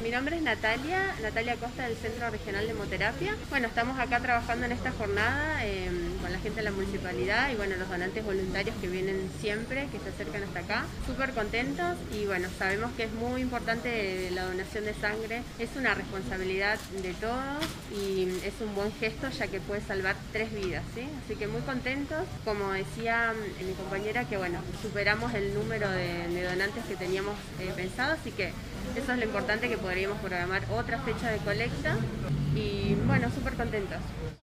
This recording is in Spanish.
Mi nombre es Natalia Costa del Centro Regional de Hemoterapia. Bueno, estamos acá trabajando en esta jornada con la gente de la municipalidad y bueno, los donantes voluntarios que vienen siempre, que se acercan hasta acá. Súper contentos y bueno, sabemos que es muy importante la donación de sangre. Es una responsabilidad de todos y es un buen gesto ya que puede salvar 3 vidas, ¿sí? Así que muy contentos. Como decía mi compañera, que bueno, superamos el número de donantes que teníamos pensado, así que eso es lo importante, que podríamos programar otra fecha de colecta y bueno, súper contentos.